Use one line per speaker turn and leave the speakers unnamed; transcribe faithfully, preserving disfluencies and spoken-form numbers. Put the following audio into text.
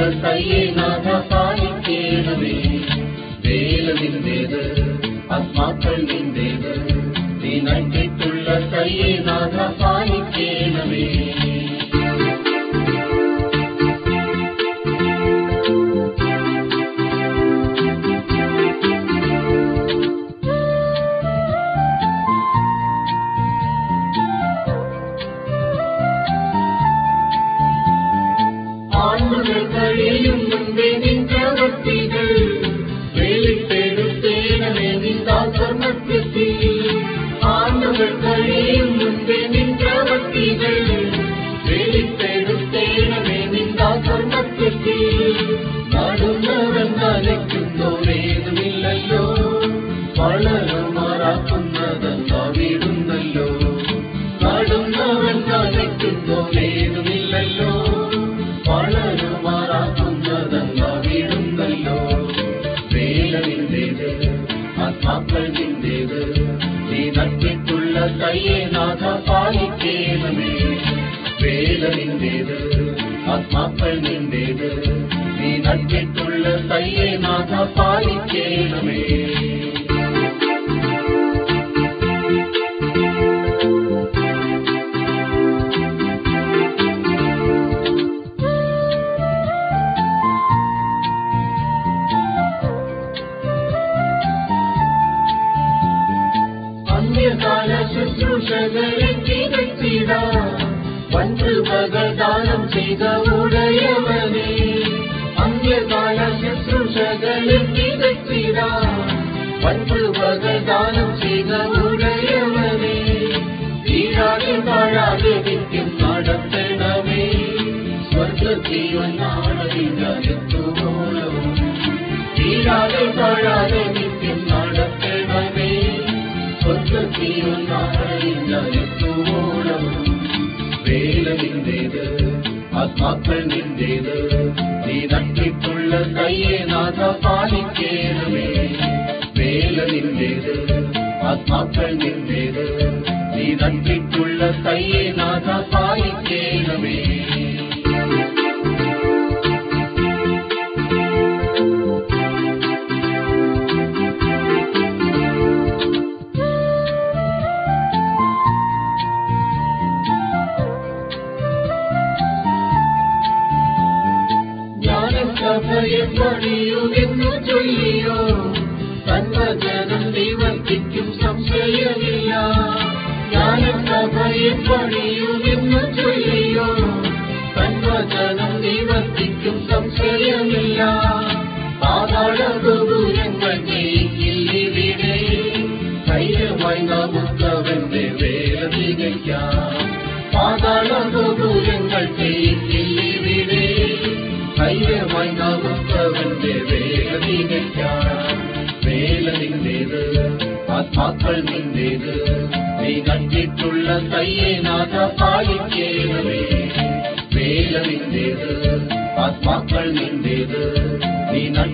കയ്യെ നാഥ പാലിക്കേണമേ. വേല നിന്റേത്, ആത്മാക്കൾ നിന്റേത്, നീ നൽകിയിട്ടുള്ള കയ്യെ നാഥ പാലിക്കേണമേ. കഴിയും മുൻപേ നിൻ പ്രവൃത്തികൾ വെളിപ്പെടുത്തേണമേ നിന്ദാസർമ്മത്തിൽ. ആണ്ടുകൾ കഴിയും മുൻപേ നിൻ പ്രവൃത്തികൾ വെളിപ്പെടുത്തേണമേ നിന്ദാസർമ്മത്തിൽ. നടുന്നവൻ നനയ്ക്കുന്നോരേതുമില്ലല്ലോ, വളരുമാറാക്കുന്നതെന്നാ വീടുന്നല്ലോ. നടുന്നവൻ നനയ്ക്കുന്നോരേതുമില്ലല്ലോ, വളരുമാറാക്കുന്നതെന്നാ വീടുന്നല്ലോ. വേല നിന്റേത്, ആത്മാക്കൾ നിന്റേത്, നീ നട്ടിട്ടുള്ള കയ്യെ നാഥ പാലിക്കേണമേ. വേല നിന്റേത്, ആത്മാക്കൾ നിന്റേത്, നീ നട്ടിട്ടുള്ള കയ്യെ നാഥ പാലിക്കേണമേ. അന്യകാല ശുശ്രൂഷകളെ തികച്ചിടാൻ വൻകൃപകൾ ദാനം ചെയ്ത ഉടയവനേ. അന്യകാല ശുശ്രൂഷകളെ തികച്ചിടാൻ വൻകൃപകൾ ദാനം ചെയ്ത ഉടയവനേ. തീരാതെ താഴാതെ നിത്യം നടത്തണമേ, സ്വർഗത്തിയൊന്നാണെത്തുമോളോ. തീരാതെ താഴാതെ നിത്യം നടത്തണമേ, സ്വർഗത്തിയൊന്നാണെത്തുമോളോ. വേല നിന്റേത്, ആത്മാക്കൾ നിന്റേത്, നീ നട്ടിട്ടുള്ള കയ്യെ നാഥ പാലിക്കേണമേ. വേല നിന്റേത്, ആത്മാക്കൾ നിന്റേത്, നീ നട്ടിട്ടുള്ള കയ്യെ നാഥ പാലിക്കേണമേ. സഭയെ പണിയുമെന്നു ചൊല്ലിയോ, തന്വചനം നിവർത്തിക്കും സംശയമില്ല. ജ്ഞാനസഭയെ പണിയുമെന്നു ചൊല്ലിയോ, തന്വചനം നിവർത്തിക്കും സംശയമില്ല. പാതാള ഗോപുരങ്ങൾ ജയിക്കില്ലിവിടെ, ധൈര്യമായി നമുക്കവന്റെ വേല തികയ്ക്കാം. പാതാള ഗോപുരങ്ങൾ ജയിക്കില്ലിവിടെ, ധൈര്യമായി നമുക്കവന്റെ വേല തികയ്ക്കാം. വേല നിന്റേത്, ആത്മാക്കൾ നിന്റേത്, നീ നട്ടിട്ടുള്ള കയ്യെ നാഥ പാലിക്കേണമേ. വേല നിന്റേത്, ആത്മാക്കൾ നിന്റേത്, നീ